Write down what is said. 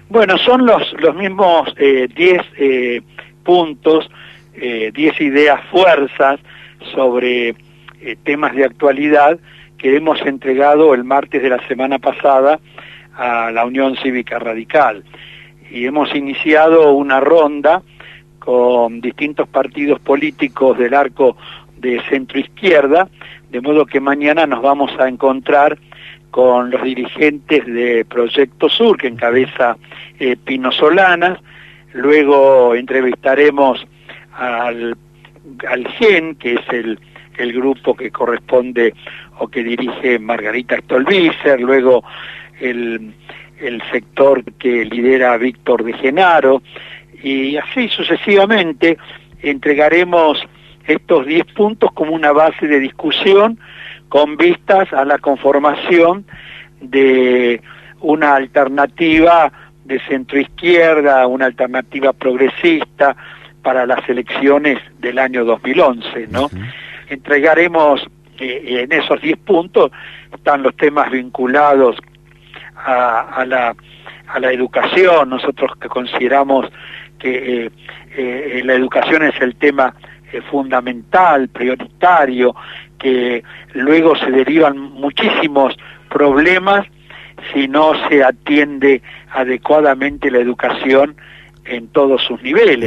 Bueno, son los mismos 10 puntos, 10 ideas, fuerzas sobre temas de actualidad que hemos entregado el martes de la semana pasada a la Unión Cívica Radical. Y hemos iniciado una ronda con distintos partidos políticos del arco de centro-izquierda, de modo que mañana nos vamos a encontrar con los dirigentes de Proyecto Sur, que encabeza Pino Solanas. Luego entrevistaremos al GEN, que es el grupo que corresponde o que dirige Margarita Stolbizer, luego el sector que lidera Víctor de Genaro, y así sucesivamente entregaremos estos 10 puntos como una base de discusión con vistas a la conformación de una alternativa de centroizquierda, una alternativa progresista para las elecciones del año 2011, ¿no? Uh-huh. Entregaremos en esos 10 puntos están los temas vinculados a la educación. Nosotros que consideramos que la educación es el tema fundamental, prioritario, que luego se derivan muchísimos problemas si no se atiende adecuadamente la educación en todos sus niveles.